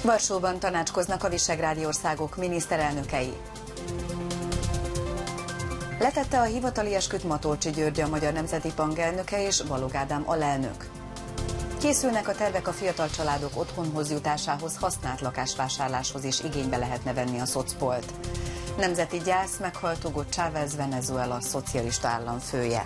Varsóban tanácskoznak a visegrádi országok miniszterelnökei. Letette a hivatali esküt Matolcsy György, a Magyar Nemzeti Bank elnöke és Balogh Ádám alelnök. Készülnek a tervek a fiatal családok otthonhoz jutásához, használt lakásvásárláshoz is igénybe lehetne venni a szocpolt. Nemzeti gyász, meghalt Hugo Chávez, Venezuela szocialista államfője.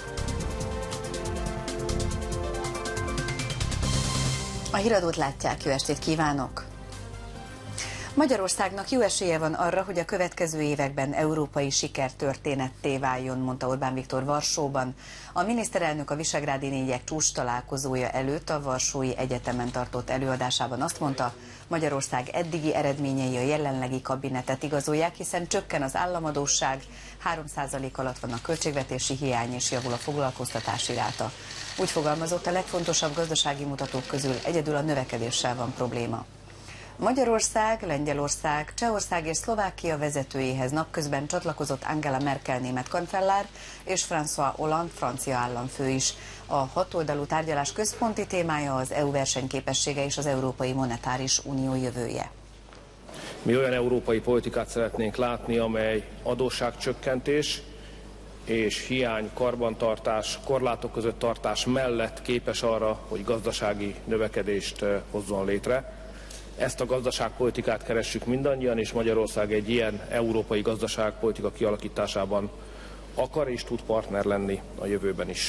A híradót látják, jó estét kívánok! Magyarországnak jó esélye van arra, hogy a következő években európai sikertörténetté váljon, mondta Orbán Viktor Varsóban. A miniszterelnök a visegrádi négyek csúcs találkozója előtt a Varsói Egyetemen tartott előadásában azt mondta, Magyarország eddigi eredményei a jelenlegi kabinetet igazolják, hiszen csökken az államadósság, 3% alatt van a költségvetési hiány és javul a foglalkoztatási ráta. Úgy fogalmazott, a legfontosabb gazdasági mutatók közül egyedül a növekedéssel van probléma. Magyarország, Lengyelország, Csehország és Szlovákia vezetőjéhez napközben csatlakozott Angela Merkel német kancellár és François Hollande francia államfő is. A hatoldalú tárgyalás központi témája az EU versenyképessége és az Európai Monetáris Unió jövője. Mi olyan európai politikát szeretnénk látni, amely adósságcsökkentés és hiány, karbantartás, korlátok között tartás mellett képes arra, hogy gazdasági növekedést hozzon létre. Ezt a gazdaságpolitikát keressük mindannyian, és Magyarország egy ilyen európai gazdaságpolitika kialakításában akar és tud partner lenni a jövőben is.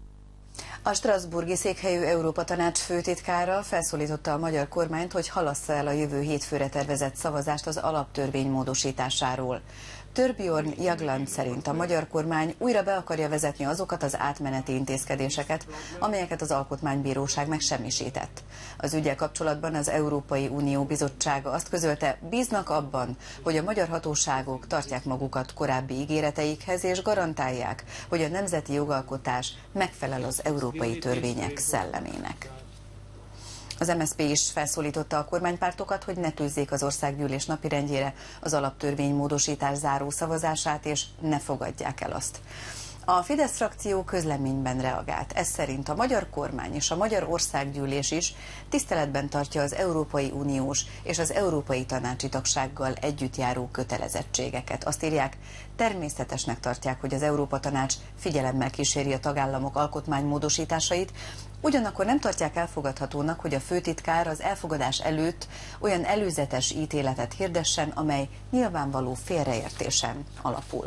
A strasbourgi székhelyű Európa Tanács főtitkára felszólította a magyar kormányt, hogy halassza el a jövő hétfőre tervezett szavazást az alaptörvény módosításáról. Torbjörn Jagland szerint a magyar kormány újra be akarja vezetni azokat az átmeneti intézkedéseket, amelyeket az Alkotmánybíróság megsemmisített. Az üggyel kapcsolatban az Európai Unió Bizottsága azt közölte, bíznak abban, hogy a magyar hatóságok tartják magukat korábbi ígéreteikhez és garantálják, hogy a nemzeti jogalkotás megfelel az európai törvények szellemének. Az MSZP is felszólította a kormánypártokat, hogy ne tűzzék az országgyűlés napirendjére az alaptörvény módosítás záró szavazását, és ne fogadják el azt. A Fidesz frakció közleményben reagált. Ez szerint a magyar kormány és a magyar országgyűlés is tiszteletben tartja az Európai Uniós és az Európai Tanácsi tagsággal együtt járó kötelezettségeket. Azt írják, természetesnek tartják, hogy az Európa Tanács figyelemmel kíséri a tagállamok alkotmánymódosításait, ugyanakkor nem tartják elfogadhatónak, hogy a főtitkár az elfogadás előtt olyan előzetes ítéletet hirdessen, amely nyilvánvaló félreértésen alapul.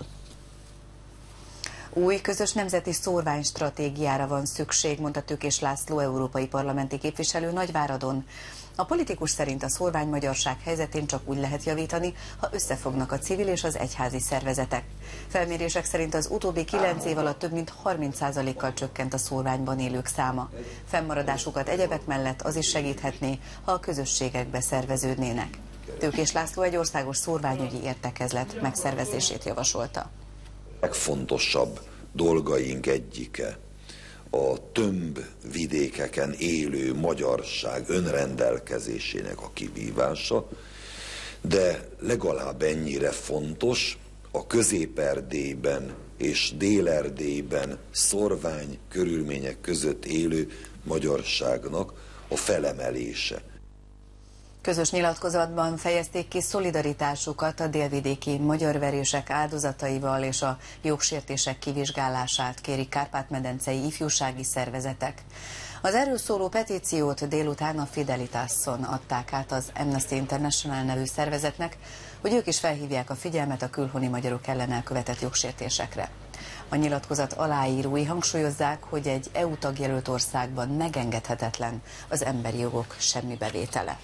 Új közös nemzeti szórványstratégiára van szükség, mondta Tőkés László európai parlamenti képviselő Nagyváradon. A politikus szerint a szórványmagyarság helyzetén csak úgy lehet javítani, ha összefognak a civil és az egyházi szervezetek. Felmérések szerint az utóbbi 9 év alatt több mint 30%-kal csökkent a szórványban élők száma. Fennmaradásukat egyebek mellett az is segíthetné, ha a közösségekbe szerveződnének. Tőkés László egy országos szórványügyi értekezlet megszervezését javasolta. Legfontosabb dolgaink egyike a tömb vidékeken élő magyarság önrendelkezésének a kivívása, de legalább ennyire fontos a Közép-Erdélyben és Dél-Erdélyben szórvány körülmények között élő magyarságnak a felemelése. Közös nyilatkozatban fejezték ki szolidaritásukat a délvidéki magyarverések áldozataival, és a jogsértések kivizsgálását kérik kárpát-medencei ifjúsági szervezetek. Az erről szóló petíciót délután a Fidelitáson adták át az Amnesty International nevű szervezetnek, hogy ők is felhívják a figyelmet a külhoni magyarok ellen elkövetett jogsértésekre. A nyilatkozat aláírói hangsúlyozzák, hogy egy EU tagjelölt országban megengedhetetlen az emberi jogok semmibevétele.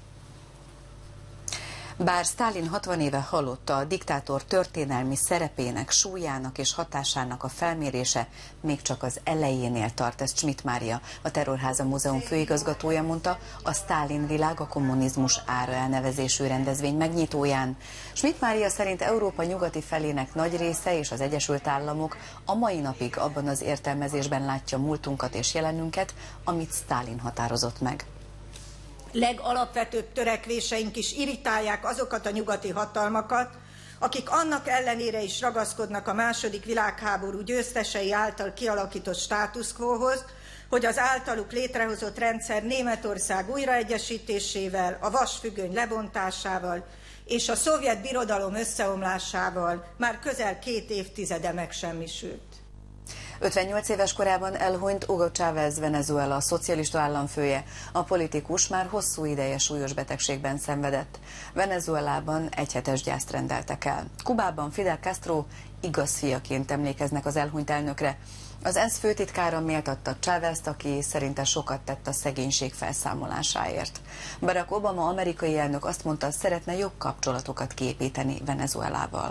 Bár Sztálin 60 éve halott, a diktátor történelmi szerepének, súlyának és hatásának a felmérése még csak az elejénél tart, ezt Schmidt Mária, a Terrorháza Múzeum főigazgatója mondta a Sztálin világ a kommunizmus ára elnevezésű rendezvény megnyitóján. Schmidt Mária szerint Európa nyugati felének nagy része és az Egyesült Államok a mai napig abban az értelmezésben látja múltunkat és jelenünket, amit Sztálin határozott meg. Legalapvetőbb törekvéseink is irritálják azokat a nyugati hatalmakat, akik annak ellenére is ragaszkodnak a II. Világháború győztesei által kialakított status quóhoz, hogy az általuk létrehozott rendszer Németország újraegyesítésével, a vasfüggöny lebontásával és a szovjet birodalom összeomlásával már közel 2 évtizede megsemmisült. 58 éves korában elhunyt Hugo Chávez, Venezuela szocialista államfője. A politikus már hosszú ideje súlyos betegségben szenvedett. Venezuelában egyhetes gyászt rendeltek el. Kubában Fidel Castro igaz fiaként emlékeznek az elhunyt elnökre. Az ENSZ főtitkára méltatta Chávezt, aki szerinte sokat tett a szegénység felszámolásáért. Barack Obama amerikai elnök azt mondta, szeretne jobb kapcsolatokat kiépíteni Venezuelával.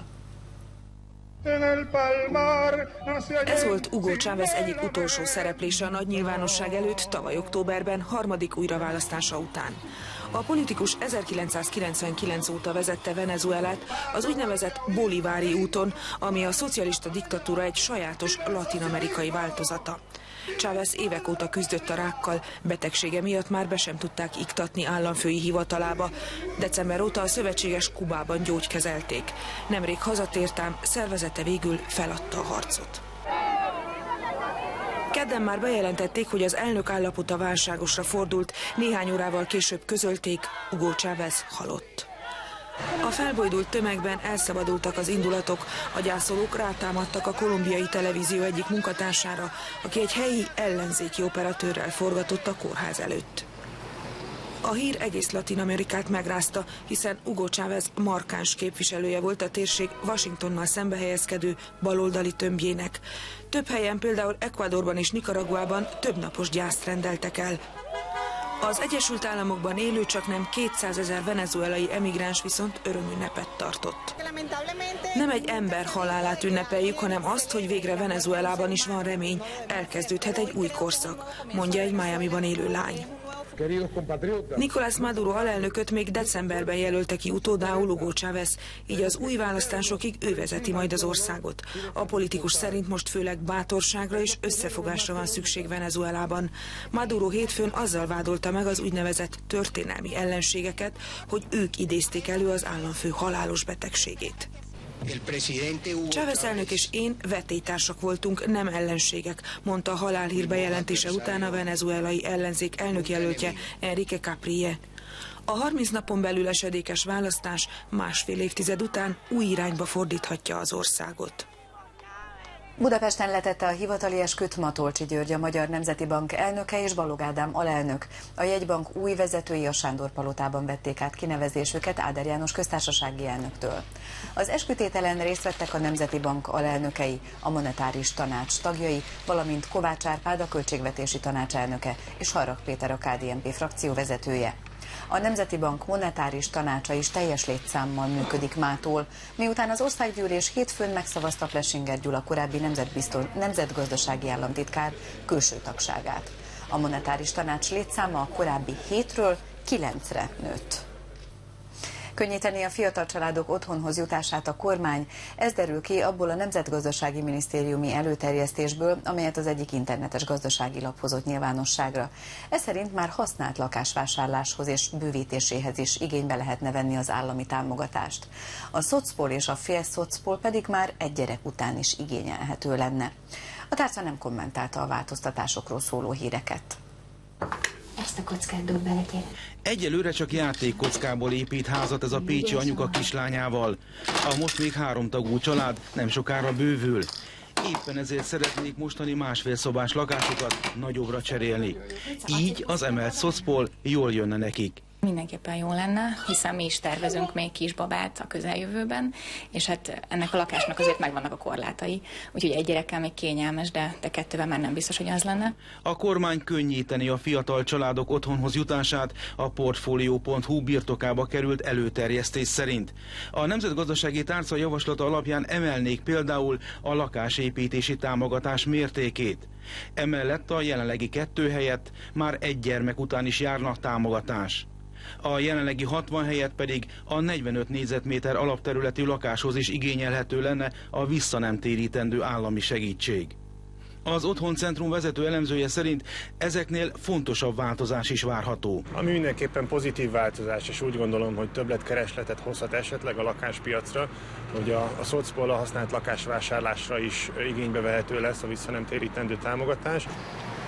Ez volt Hugo Chávez egyik utolsó szereplése a nagy nyilvánosság előtt tavaly októberben, harmadik újraválasztása után. A politikus 1999 óta vezette Venezuelát az úgynevezett bolivári úton, ami a szocialista diktatúra egy sajátos latin-amerikai változata. Chávez évek óta küzdött a rákkal, betegsége miatt már be sem tudták iktatni államfői hivatalába. December óta a szövetséges Kubában gyógykezelték. Nemrég hazatért, ám szervezete végül feladta a harcot. Kedden már bejelentették, hogy az elnök állapota válságosra fordult, néhány órával később közölték, Hugo Chávez halott. A felbojdult tömegben elszabadultak az indulatok, a gyászolók rátámadtak a kolumbiai televízió egyik munkatársára, aki egy helyi ellenzéki operatőrrel forgatott a kórház előtt. A hír egész Latin-Amerikát megrázta, hiszen Hugo Chávez markáns képviselője volt a térség Washingtonnal szembe helyezkedő baloldali tömbjének. Több helyen, például Ecuadorban és Nicaraguában több napos gyászt rendeltek el. Az Egyesült Államokban élő csaknem 200 000 venezuelai emigráns viszont örömünnepet tartott. Nem egy ember halálát ünnepeljük, hanem azt, hogy végre Venezuelában is van remény, elkezdődhet egy új korszak, mondja egy Miamiban élő lány. Nicolás Maduro alelnököt még decemberben jelölte ki utódául Hugo Chávez, így az új választásokig ő vezeti majd az országot. A politikus szerint most főleg bátorságra és összefogásra van szükség Venezuelában. Maduro hétfőn azzal vádolta meg az úgynevezett történelmi ellenségeket, hogy ők idézték elő az államfő halálos betegségét. Chávez elnök és én vetélytársak voltunk, nem ellenségek, mondta a halálhír bejelentése után a venezuelai ellenzék elnökjelöltje Enrique Capriles. A 30 napon belül esedékes választás másfél évtized után új irányba fordíthatja az országot. Budapesten letette a hivatali esküt Matolcsy György, a Magyar Nemzeti Bank elnöke és Balogh Ádám alelnök. A jegybank új vezetői a Sándor-palotában vették át kinevezésüket Áder János köztársasági elnöktől. Az eskütételen részt vettek a Nemzeti Bank alelnökei, a Monetáris Tanács tagjai, valamint Kovács Árpád, a Költségvetési Tanács elnöke és Harrag Péter, a KDNP frakció vezetője. A Nemzeti Bank monetáris tanácsa is teljes létszámmal működik mától, miután az országgyűlés hétfőn megszavazta Plessinger Gyula korábbi nemzetgazdasági államtitkár külső tagságát. A monetáris tanács létszáma a korábbi 7-ről 9-re nőtt. Könnyíteni a fiatal családok otthonhoz jutását a kormány, ez derül ki abból a Nemzetgazdasági Minisztériumi előterjesztésből, amelyet az egyik internetes gazdasági lap hozott nyilvánosságra. Ez szerint már használt lakásvásárláshoz és bővítéséhez is igénybe lehetne venni az állami támogatást. A Szocpol és a Félszocpol pedig már egy gyerek után is igényelhető lenne. A tárca nem kommentálta a változtatásokról szóló híreket. Ezt a kockát dob bele, kérem. Egyelőre csak játékkockából épít házat ez a pécsi anyuka kislányával. A most még 3 tagú család nem sokára bővül. Éppen ezért szeretnék mostani másfél szobás lakásokat nagyobbra cserélni. Így az emelt Szocpol jól jönne nekik. Mindenképpen jó lenne, hiszen mi is tervezünk még kisbabát a közeljövőben, és hát ennek a lakásnak azért megvannak a korlátai. Úgyhogy egy gyerekkel még kényelmes, de 2-vel már nem biztos, hogy az lenne. A kormány könnyíteni a fiatal családok otthonhoz jutását a Portfolio.hu birtokába került előterjesztés szerint. A Nemzetgazdasági Tárca javaslata alapján emelnék például a lakásépítési támogatás mértékét. Emellett a jelenlegi 2 helyett már 1 gyermek után is járna támogatás. A jelenlegi 60 helyett pedig a 45 négyzetméter alapterületű lakáshoz is igényelhető lenne a visszanemtérítendő állami segítség. Az Otthoncentrum vezető elemzője szerint ezeknél fontosabb változás is várható. Ami mindenképpen pozitív változás, és úgy gondolom, hogy többletkeresletet hozhat esetleg a lakáspiacra, hogy a Szocpol a használt lakásvásárlásra is igénybe vehető lesz a visszanemtérítendő támogatás.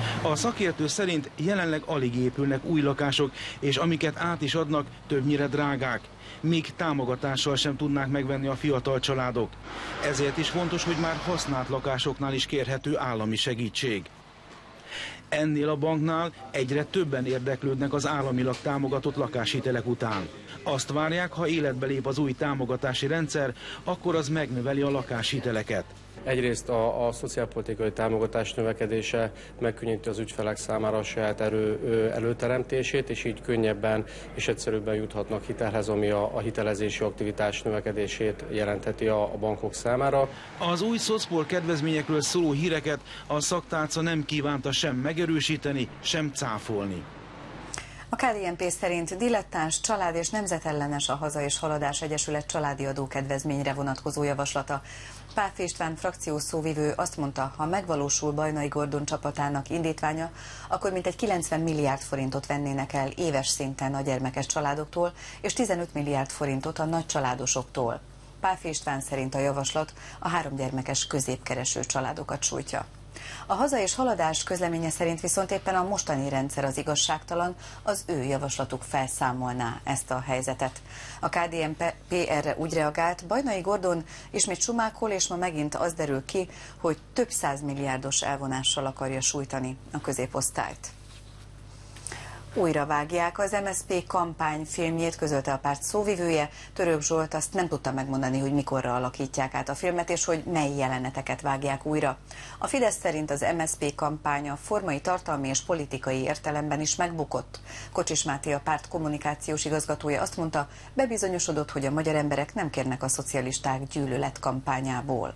A szakértő szerint jelenleg alig épülnek új lakások, és amiket át is adnak, többnyire drágák. Még támogatással sem tudnák megvenni a fiatal családok. Ezért is fontos, hogy már használt lakásoknál is kérhető állami segítség. Ennél a banknál egyre többen érdeklődnek az államilag támogatott lakáshitelek után. Azt várják, ha életbe lép az új támogatási rendszer, akkor az megnöveli a lakáshiteleket. Egyrészt a szociálpolitikai támogatás növekedése megkönnyíti az ügyfelek számára a saját előteremtését, és így könnyebben és egyszerűbben juthatnak hitelhez, ami a hitelezési aktivitás növekedését jelentheti a bankok számára. Az új szocpol kedvezményekről szóló híreket a szaktálca nem kívánta sem megerősíteni, sem cáfolni. A KDNP szerint dilettáns, család és nemzetellenes a Haza és Haladás Egyesület családi adókedvezményre vonatkozó javaslata. Páfi István frakciós szóvivő azt mondta, ha megvalósul Bajnai Gordon csapatának indítványa, akkor mintegy 90 milliárd forintot vennének el éves szinten a gyermekes családoktól, és 15 milliárd forintot a nagycsaládosoktól. Páfi István szerint a javaslat a 3 gyermekes középkereső családokat sújtja. A Haza és Haladás közleménye szerint viszont éppen a mostani rendszer az igazságtalan, az ő javaslatuk felszámolná ezt a helyzetet. A KDNP erre úgy reagált, Bajnai Gordon ismét sumákol, és ma megint az derül ki, hogy több 100 milliárdos elvonással akarja sújtani a középosztályt. Újra vágják az MSZP kampányfilmjét, közölte a párt szóvivője. Török Zsolt azt nem tudta megmondani, hogy mikorra alakítják át a filmet, és hogy mely jeleneteket vágják újra. A Fidesz szerint az MSZP kampánya formai, tartalmi és politikai értelemben is megbukott. Kocsis Máté, a párt kommunikációs igazgatója azt mondta, bebizonyosodott, hogy a magyar emberek nem kérnek a szocialisták gyűlöletkampányából.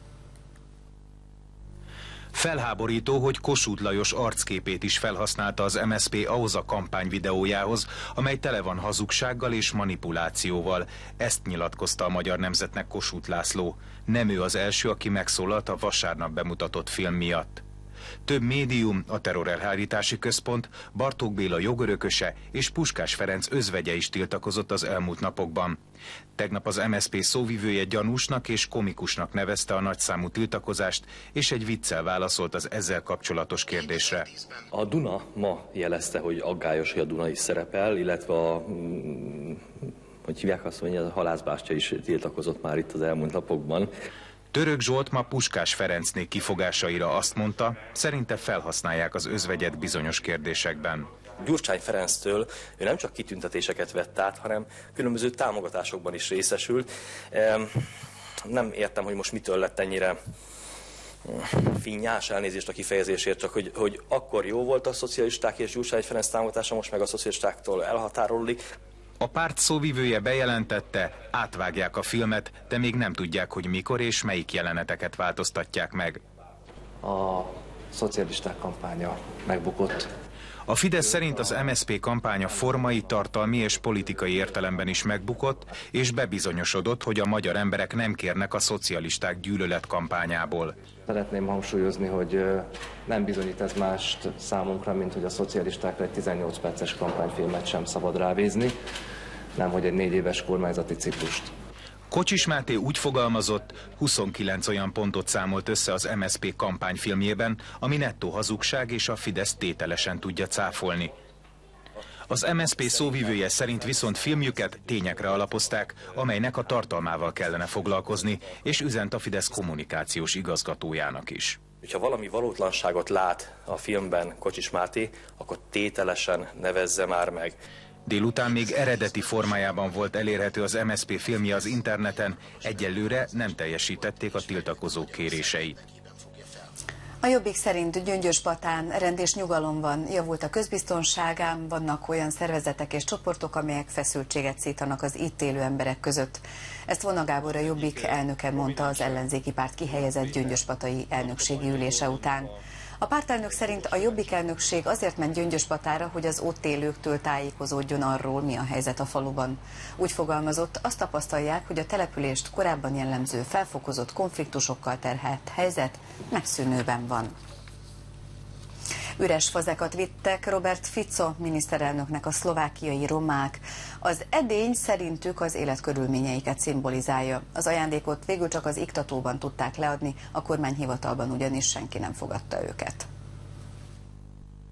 Felháborító, hogy Kossuth Lajos arcképét is felhasználta az MSZP ahhoz a kampány videójához, amely tele van hazugsággal és manipulációval. Ezt nyilatkozta a Magyar Nemzetnek Kossuth László. Nem ő az első, aki megszólalt a vasárnap bemutatott film miatt. Több médium, a Terrorelhárítási Központ, Bartók Béla jogörököse és Puskás Ferenc özvegye is tiltakozott az elmúlt napokban. Tegnap az MSZP szóvivője gyanúsnak és komikusnak nevezte a nagyszámú tiltakozást, és egy viccel válaszolt az ezzel kapcsolatos kérdésre. A Duna ma jelezte, hogy aggályos, hogy a Duna is szerepel, illetve hogy hívják azt, hogy a halászbástya is tiltakozott már itt az elmúlt napokban. Török Zsolt ma Puskás Ferencné kifogásaira azt mondta, szerinte felhasználják az özvegyet bizonyos kérdésekben. Gyurcsány Ferenctől ő nem csak kitüntetéseket vett át, hanem különböző támogatásokban is részesült. Nem értem, hogy most mitől lett ennyire finnyás, elnézést a kifejezésért, csak hogy akkor jó volt a szocialisták és Gyurcsány Ferenc támogatása, most meg a szocialistáktól elhatárolódik. A párt szóvivője bejelentette, átvágják a filmet, de még nem tudják, hogy mikor és melyik jeleneteket változtatják meg. A szocialisták kampánya megbukott. A Fidesz szerint az MSZP kampánya formai, tartalmi és politikai értelemben is megbukott, és bebizonyosodott, hogy a magyar emberek nem kérnek a szocialisták gyűlöletkampányából. Szeretném hangsúlyozni, hogy nem bizonyít ez mást számunkra, mint hogy a szocialistákra egy 18 perces kampányfilmet sem szabad rávézni, nemhogy egy 4 éves kormányzati ciklust. Kocsis Máté úgy fogalmazott, 29 olyan pontot számolt össze az MSZP kampányfilmjében, ami nettó hazugság és a Fidesz tételesen tudja cáfolni. Az MSZP szóvivője szerint viszont filmjüket tényekre alapozták, amelynek a tartalmával kellene foglalkozni, és üzent a Fidesz kommunikációs igazgatójának is. Ha valami valótlanságot lát a filmben Kocsis Máté, akkor tételesen nevezze már meg. Délután még eredeti formájában volt elérhető az MSZP filmje az interneten, egyelőre nem teljesítették a tiltakozók kéréseit. A Jobbik szerint Gyöngyösbatán rend és nyugalom van, javult a közbiztonság, ám vannak olyan szervezetek és csoportok, amelyek feszültséget szítanak az itt élő emberek között. Ezt Vona Gábor, a Jobbik elnöke mondta az ellenzéki párt kihelyezett gyöngyösbatai elnökségi ülése után. A pártelnök szerint a Jobbik elnökség azért ment Gyöngyösbatára, hogy az ott élőktől tájékozódjon arról, mi a helyzet a faluban. Úgy fogalmazott, azt tapasztalják, hogy a települést korábban jellemző felfokozott konfliktusokkal terhelt helyzet megszűnőben van. Üres fazekat vittek Robert Fico miniszterelnöknek a szlovákiai romák. Az edény szerintük az életkörülményeiket szimbolizálja. Az ajándékot végül csak az iktatóban tudták leadni, a kormányhivatalban ugyanis senki nem fogadta őket.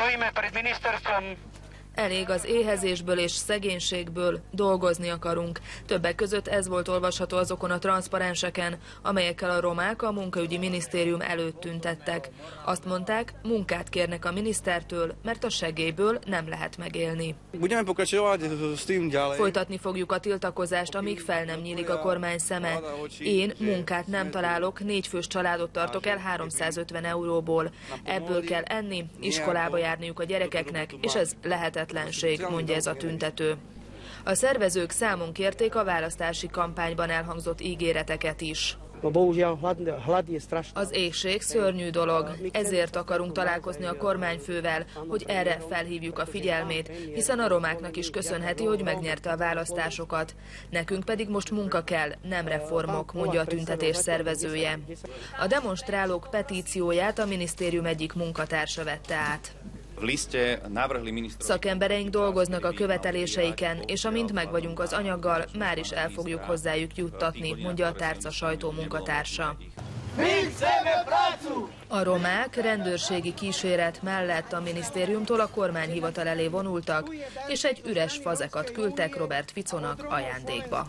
Elég az éhezésből és szegénységből, dolgozni akarunk. Többek között ez volt olvasható azokon a transzparenseken, amelyekkel a romák a munkaügyi minisztérium előtt tüntettek. Azt mondták, munkát kérnek a minisztertől, mert a segélyből nem lehet megélni. Folytatni fogjuk a tiltakozást, amíg fel nem nyílik a kormány szeme. Én munkát nem találok, 4 fős családot tartok el 350 euróból. Ebből kell enni, iskolába járniuk a gyerekeknek, és ez lehetetlenség, mondja ez a tüntető. A szervezők számon kérték a választási kampányban elhangzott ígéreteket is. Az éhség szörnyű dolog, ezért akarunk találkozni a kormányfővel, hogy erre felhívjuk a figyelmét, hiszen a romáknak is köszönheti, hogy megnyerte a választásokat. Nekünk pedig most munka kell, nem reformok, mondja a tüntetés szervezője. A demonstrálók petícióját a minisztérium egyik munkatársa vette át. Szakembereink dolgoznak a követeléseiken, és amint megvagyunk az anyaggal, már is el fogjuk hozzájuk juttatni, mondja a tárca sajtó munkatársa. A romák rendőrségi kíséret mellett a minisztériumtól a kormányhivatal elé vonultak, és egy üres fazekat küldtek Robert Ficónak ajándékba.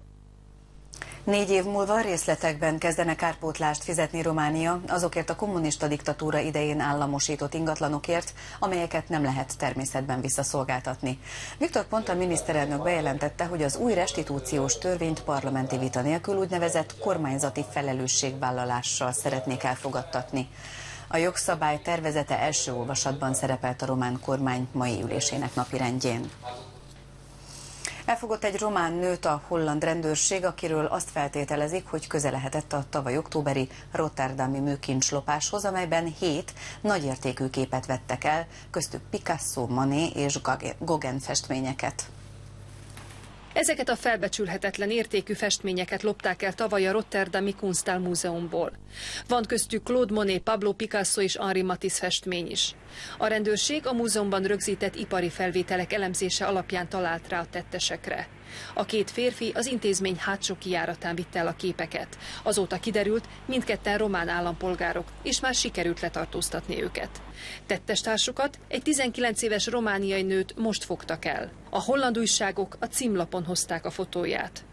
4 év múlva részletekben kezdene kárpótlást fizetni Románia azokért a kommunista diktatúra idején államosított ingatlanokért, amelyeket nem lehet természetben visszaszolgáltatni. Viktor Ponta miniszterelnök bejelentette, hogy az új restitúciós törvényt parlamenti vita nélkül úgynevezett kormányzati felelősségvállalással szeretnék elfogadtatni. A jogszabály tervezete első olvasatban szerepelt a román kormány mai ülésének napirendjén. Elfogott egy román nőt a holland rendőrség, akiről azt feltételezik, hogy köze lehetett a tavaly októberi rotterdami műkincslopáshoz, amelyben 7 nagyértékű képet vettek el, köztük Picasso, Manet és Gauguin festményeket. Ezeket a felbecsülhetetlen értékű festményeket lopták el tavaly a rotterdami Kunsthalmúzeumból. Van köztük Claude Monet, Pablo Picasso és Henri Matisse festmény is. A rendőrség a múzeumban rögzített ipari felvételek elemzése alapján talált rá a tettesekre. A 2 férfi az intézmény hátsó kijáratán vitte el a képeket. Azóta kiderült, mindketten román állampolgárok, és már sikerült letartóztatni őket. Tettestársukat, egy 19 éves romániai nőt most fogtak el. A holland újságok a címlapon hozták a fotóját.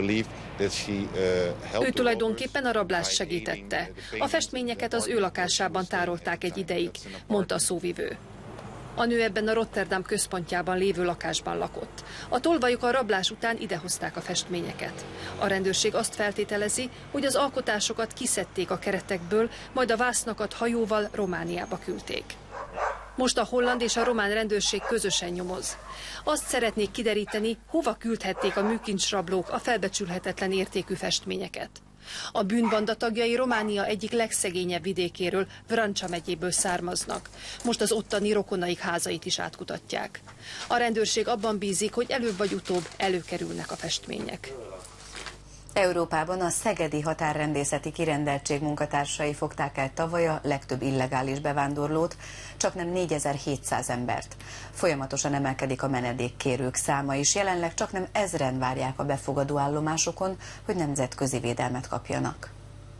Ő tulajdonképpen a rablást segítette. A festményeket az ő lakásában tárolták egy ideig, mondta a szóvivő. A nő ebben a Rotterdam központjában lévő lakásban lakott. A tolvajok a rablás után idehozták a festményeket. A rendőrség azt feltételezi, hogy az alkotásokat kiszedték a keretekből, majd a vásznakat hajóval Romániába küldték. Most a holland és a román rendőrség közösen nyomoz. Azt szeretnék kideríteni, hova küldhették a műkincsrablók a felbecsülhetetlen értékű festményeket. A bűnbanda tagjai Románia egyik legszegényebb vidékéről, Vrancsa megyéből származnak. Most az ottani rokonaik házait is átkutatják. A rendőrség abban bízik, hogy előbb vagy utóbb előkerülnek a festmények. Európában a szegedi határrendészeti kirendeltség munkatársai fogták el tavaly a legtöbb illegális bevándorlót, csaknem 4700 embert. Folyamatosan emelkedik a menedékkérők száma is, jelenleg csaknem 1000-en várják a befogadó állomásokon, hogy nemzetközi védelmet kapjanak.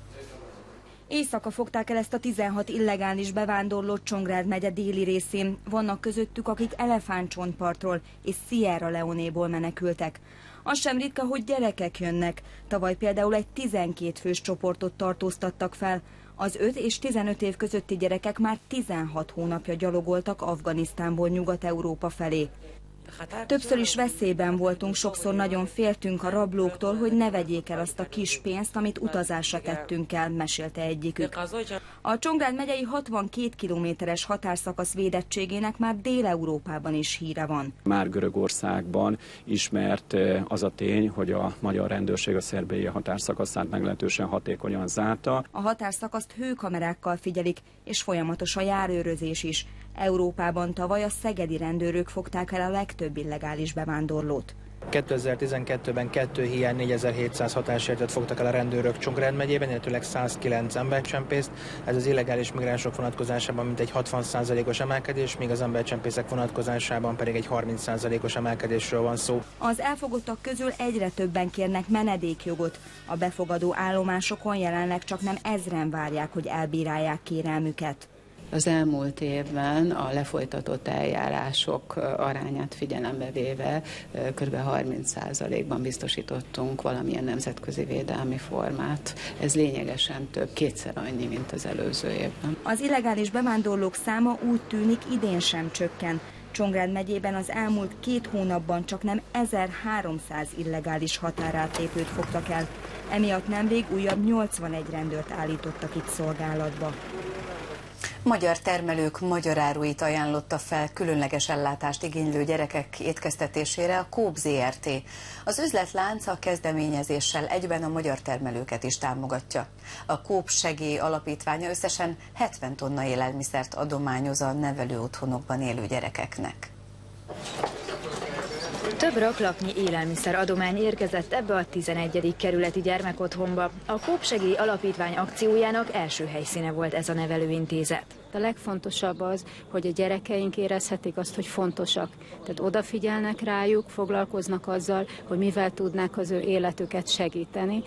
Éjszaka fogták el ezt a 16 illegális bevándorlót Csongrád megye déli részén. Vannak közöttük, akik Elefántcsontpartról és Sierra Leonéból menekültek. Az sem ritka, hogy gyerekek jönnek. Tavaly például egy 12 fős csoportot tartóztattak fel. Az 5 és 15 év közötti gyerekek már 16 hónapja gyalogoltak Afganisztánból Nyugat-Európa felé. Többször is veszélyben voltunk, sokszor nagyon féltünk a rablóktól, hogy ne vegyék el azt a kis pénzt, amit utazásra tettünk el, mesélte egyikük. A Csongrád megyei 62 kilométeres határszakasz védettségének már Dél-Európában is híre van. Már Görögországban ismert az a tény, hogy a magyar rendőrség a szerbiai határszakaszát meglehetősen hatékonyan zárta. A határszakaszt hőkamerákkal figyelik, és folyamatos a járőrözés is. Európában tavaly a szegedi rendőrök fogták el a legtöbb illegális bevándorlót. 2012-ben 2 hiány 4700 határsértőt fogtak el a rendőrök Csongrád megyében, illetőleg 109 embercsempészt. Ez az illegális migránsok vonatkozásában mintegy 60%-os emelkedés, míg az embercsempészek vonatkozásában pedig egy 30%-os emelkedésről van szó. Az elfogottak közül egyre többen kérnek menedékjogot. A befogadó állomásokon jelenleg csaknem 1000-en várják, hogy elbírálják kérelmüket. Az elmúlt évben a lefolytatott eljárások arányát figyelembe véve kb. 30%-ban biztosítottunk valamilyen nemzetközi védelmi formát. Ez lényegesen több, kétszer annyi, mint az előző évben. Az illegális bevándorlók száma úgy tűnik idén sem csökken. Csongrád megyében az elmúlt 2 hónapban csaknem 1300 illegális határátlépőt fogtak el. Emiatt nemrég újabb 81 rendőrt állítottak itt szolgálatba. Magyar termelők magyar áruit ajánlotta fel különleges ellátást igénylő gyerekek étkeztetésére a Coop Zrt. Az üzletlánc a kezdeményezéssel egyben a magyar termelőket is támogatja. A Coop Segély Alapítványa összesen 70 tonna élelmiszert adományoz a nevelőotthonokban élő gyerekeknek. Több raklapnyi élelmiszer adomány érkezett ebbe a 11. kerületi gyermekotthonba. A Coop Segély Alapítvány akciójának első helyszíne volt ez a nevelőintézet. A legfontosabb az, hogy a gyerekeink érezhetik azt, hogy fontosak. Tehát odafigyelnek rájuk, foglalkoznak azzal, hogy mivel tudnák az ő életüket segíteni.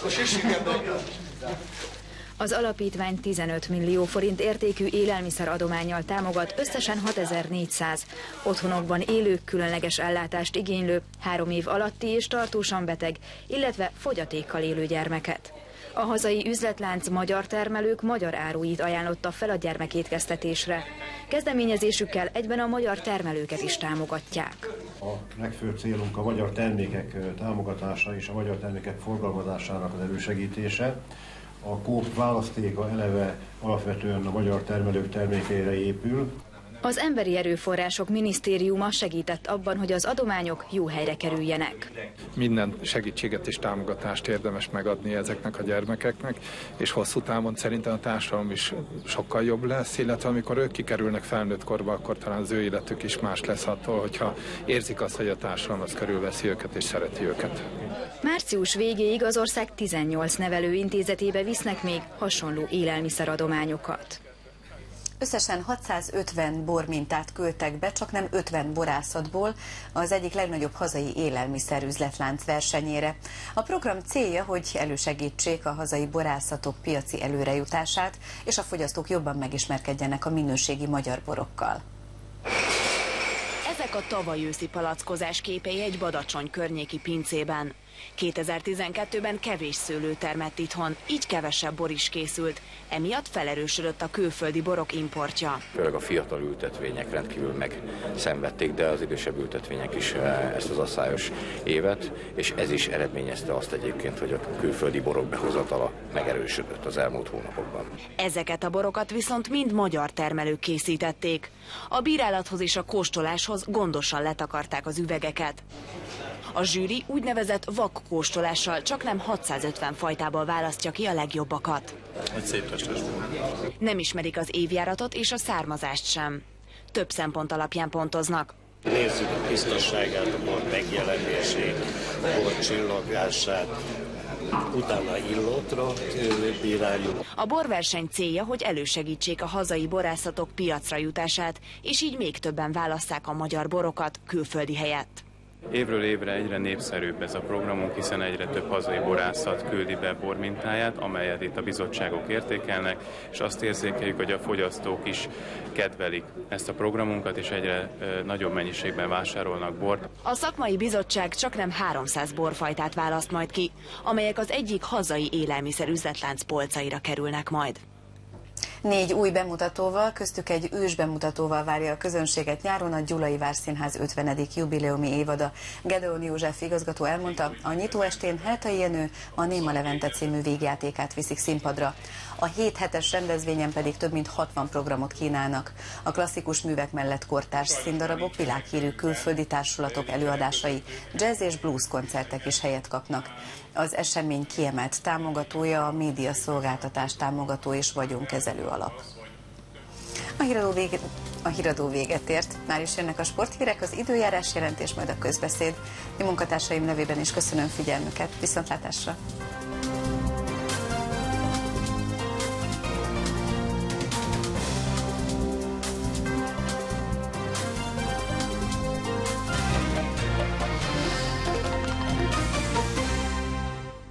Az alapítvány 15 millió forint értékű élelmiszeradománnyal támogat összesen 6400 otthonokban élők különleges ellátást igénylő, 3 év alatti és tartósan beteg, illetve fogyatékkal élő gyermeket. A hazai üzletlánc magyar termelők magyar áruit ajánlotta fel a gyermekétkeztetésre. Kezdeményezésükkel egyben a magyar termelőket is támogatják. A legfőbb célunk a magyar termékek támogatása és a magyar termékek forgalmazásának az elősegítése. A Coop választéka eleve alapvetően a magyar termelők termékeire épül. Az Emberi Erőforrások Minisztériuma segített abban, hogy az adományok jó helyre kerüljenek. Minden segítséget és támogatást érdemes megadni ezeknek a gyermekeknek, és hosszú távon szerintem a társadalom is sokkal jobb lesz, illetve amikor ők kikerülnek felnőtt korba, akkor talán az ő életük is más lesz attól, hogyha érzik azt, hogy a társadalom az körülveszi őket és szereti őket. Március végéig az ország 18 nevelőintézetébe visznek még hasonló élelmiszeradományokat. Összesen 650 bormintát küldtek be, csak nem 50 borászatból az egyik legnagyobb hazai élelmiszerüzletlánc versenyére. A program célja, hogy elősegítsék a hazai borászatok piaci előrejutását, és a fogyasztók jobban megismerkedjenek a minőségi magyar borokkal. Ezek a tavaly őszi palackozás képei egy Badacsony környéki pincében. 2012-ben kevés szőlő termett itthon, így kevesebb bor is készült, emiatt felerősödött a külföldi borok importja. Főleg a fiatal ültetvények rendkívül megszenvedték, de az idősebb ültetvények is ezt az asszályos évet, és ez is eredményezte azt egyébként, hogy a külföldi borok behozatala megerősödött az elmúlt hónapokban. Ezeket a borokat viszont mind magyar termelők készítették. A bírálathoz és a kóstoláshoz gondosan letakarták az üvegeket. A zsűri úgynevezett vakkóstolással csaknem 650 fajtából választja ki a legjobbakat. Egy szép testes bor. Nem ismerik az évjáratot és a származást sem. Több szempont alapján pontoznak. Nézzük a tisztaságát, a bor megjelenését, a bor csillogását, utána illatra bíráljuk. A borverseny célja, hogy elősegítsék a hazai borászatok piacra jutását, és így még többen válasszák a magyar borokat külföldi helyett. Évről évre egyre népszerűbb ez a programunk, hiszen egyre több hazai borászat küldi be bormintáját, amelyet itt a bizottságok értékelnek, és azt érzékeljük, hogy a fogyasztók is kedvelik ezt a programunkat, és egyre nagyobb mennyiségben vásárolnak bort. A szakmai bizottság csaknem 300 borfajtát választ majd ki, amelyek az egyik hazai élelmiszerüzletlánc polcaira kerülnek majd. 4 új bemutatóval, köztük egy ős bemutatóval várja a közönséget nyáron a Gyulai Várszínház 50. jubileumi évada. Gedeon József igazgató elmondta, a nyitóestén Heltai Jenő a Néma Levente című vígjátékát viszik színpadra. A 7 hetes rendezvényen pedig több mint 60 programot kínálnak. A klasszikus művek mellett kortárs színdarabok, világhírű külföldi társulatok előadásai, jazz és blues koncertek is helyet kapnak. Az esemény kiemelt támogatója a médiaszolgáltatás támogató és vagyonkezelő alap. A híradó véget ért, már is jönnek a sporthírek, az időjárás jelentés, majd a közbeszéd. Mi munkatársaim nevében is köszönöm figyelmüket, viszontlátásra!